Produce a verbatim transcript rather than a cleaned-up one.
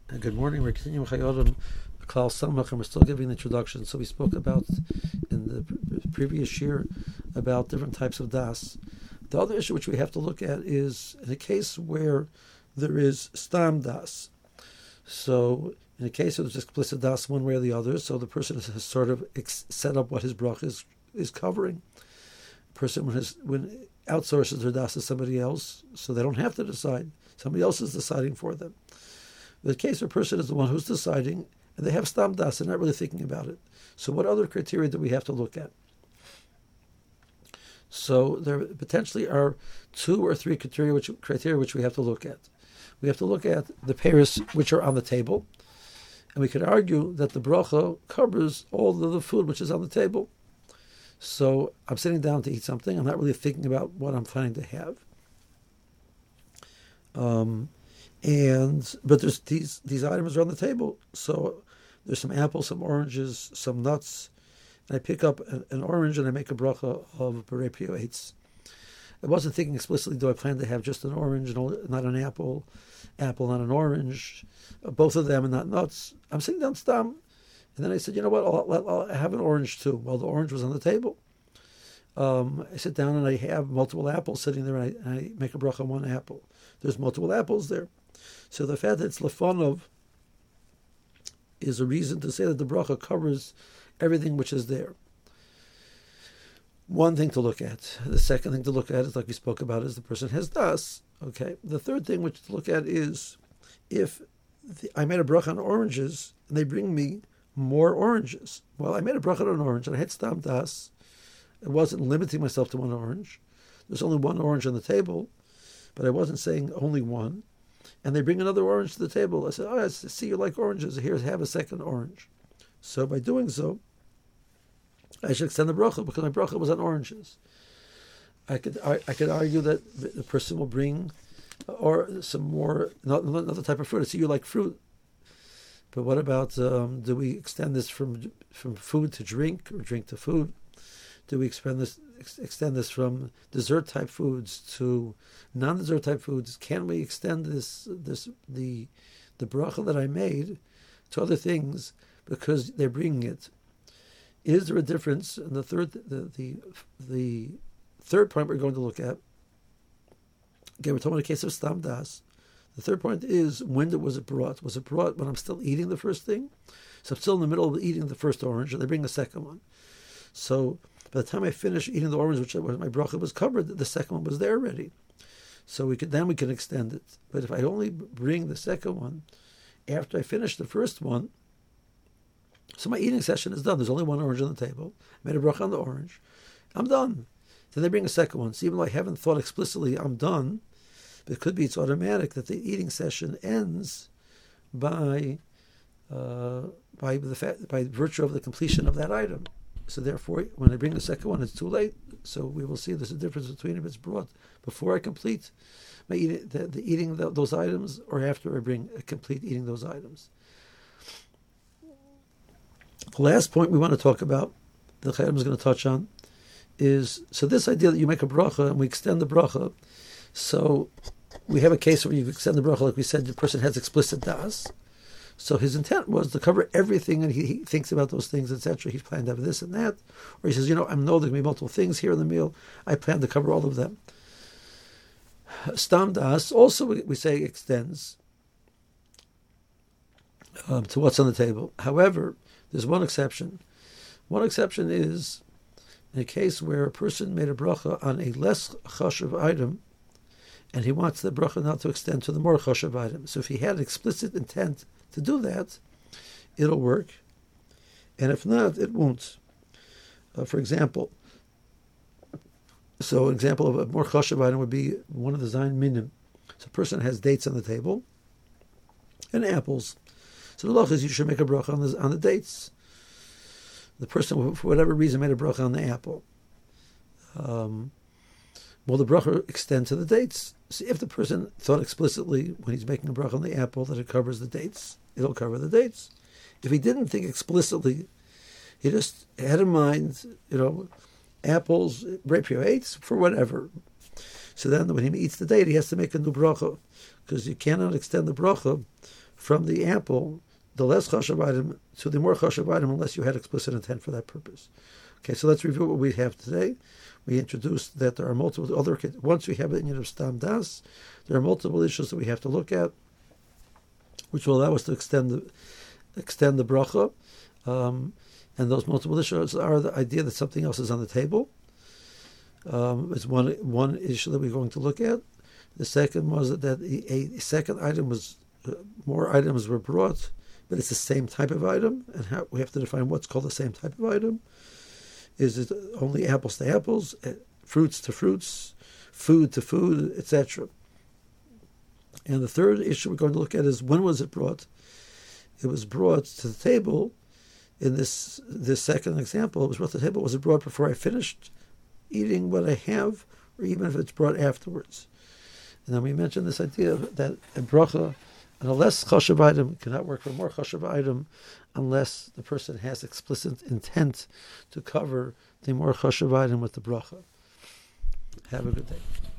Uh, Good morning. We're continuing Chayodim, Klal Samach, and we're still giving the introduction. So we spoke about in the pre- previous year about different types of das. The other issue which we have to look at is in a case where there is stam das. So in a case where there's explicit das one way or the other, so the person has sort of ex- set up what his brach is is covering. The person when his when outsources their das to somebody else, so they don't have to decide. Somebody else is deciding for them. The case where a person is the one who's deciding, and they have stam das, they're not really thinking about it. So what other criteria do we have to look at? So there potentially are two or three criteria which criteria which we have to look at. We have to look at the pairs which are on the table, and we could argue that the bracha covers all of the food which is on the table. So I'm sitting down to eat something. I'm not really thinking about what I'm planning to have. Um, and but there's these these items are on the table. So there's some apples, some oranges, some nuts. And I pick up an, an orange and I make a bracha of berei pioetz. I wasn't thinking explicitly, do I plan to have just an orange, and not an apple, apple, not an orange, both of them and not nuts. I'm sitting down stam. And then I said, you know what, I'll, I'll, I'll have an orange too. Well, the orange was on the table. Um, I sit down and I have multiple apples sitting there, and I, and I make a bracha on one apple. There's multiple apples there. So the fact that it's lefanov is a reason to say that the bracha covers everything which is there. One thing to look at. The second thing to look at is, like we spoke about, is the person has das. Okay. The third thing which to look at is if the, I made a bracha on oranges and they bring me more oranges. Well, I made a bracha on an orange and I had stam das. I wasn't limiting myself to one orange. There's only one orange on the table, but I wasn't saying only one. And they bring another orange to the table. I said, oh, I see you like oranges. Here, have a second orange. So by doing so, I should extend the bracha because my bracha was on oranges. I could I, I could argue that the person will bring or some more, another type of fruit. I see you like fruit. But what about, um, do we extend this from from food to drink or drink to food? Do we extend this extend this from dessert type foods to non-dessert type foods? Can we extend this this the the bracha that I made to other things because they're bringing it? Is there a difference? And the third the the the third point we're going to look at. Again, we're talking about a case of stam das. The third point is, when was it brought? Was it brought when I'm still eating the first thing? So I'm still in the middle of eating the first orange, and they bring the second one. So by the time I finish eating the orange, which my bracha was covered, the second one was there already. So we could then we can extend it. But if I only bring the second one after I finish the first one, so my eating session is done. There's only one orange on the table. I made a bracha on the orange. I'm done. Then they bring a second one. So even though I haven't thought explicitly I'm done, but it could be it's automatic that the eating session ends by uh, by the fact, by virtue of the completion of that item. So therefore, when I bring the second one, it's too late. So we will see there's a difference between if it's brought before I complete my eating, the, the eating the, those items, or after I bring a complete eating those items. The last point we want to talk about, the Chayyim is going to touch on, is so this idea that you make a bracha and we extend the bracha. So we have a case where you extend the bracha, like we said, the person has explicit das. So his intent was to cover everything, and he, he thinks about those things, et cetera. He's planning to have this and that. Or he says, you know, I know there can be multiple things here in the meal. I plan to cover all of them. Stam das also, we, we say, extends um, to what's on the table. However, there's one exception. One exception is in a case where a person made a bracha on a less chashuv item, and he wants the bracha now to extend to the more chashuv item. So if he had explicit intent to do that, it'll work. And if not, it won't. Uh, for example, so an example of a more chashuv item would be one of the zayin minim. So a person has dates on the table and apples. So the law is you should make a bracha on the, on the dates. The person, for whatever reason, made a bracha on the apple. Um, well, the bracha extend to the dates. So if the person thought explicitly when he's making a bracha on the apple that it covers the dates, it'll cover the dates. If he didn't think explicitly, he just had in mind, you know, apples, berei pioetz, for whatever. So then when he eats the date, he has to make a new bracha, because you cannot extend the bracha from the ample, the less chashav item, to the more chashav item, unless you had explicit intent for that purpose. Okay, so let's review what we have today. We introduced that there are multiple other, once we have the inyan of Stam Das, there are multiple issues that we have to look at, which will allow us to extend the, extend the bracha. Um, and those multiple issues are the idea that something else is on the table. Um, it's one one issue that we're going to look at. The second was that a, a second item was, uh, more items were brought, but it's the same type of item, and how, we have to define what's called the same type of item. Is it only apples to apples, uh, fruits to fruits, food to food, et cetera? And the third issue we're going to look at is when was it brought? It was brought to the table. In this this second example, it was brought to the table. Was it brought before I finished eating what I have, or even if it's brought afterwards? And then we mentioned this idea that a bracha and a less chashav item cannot work for a more chashav item unless the person has explicit intent to cover the more chashav item with the bracha. Have a good day.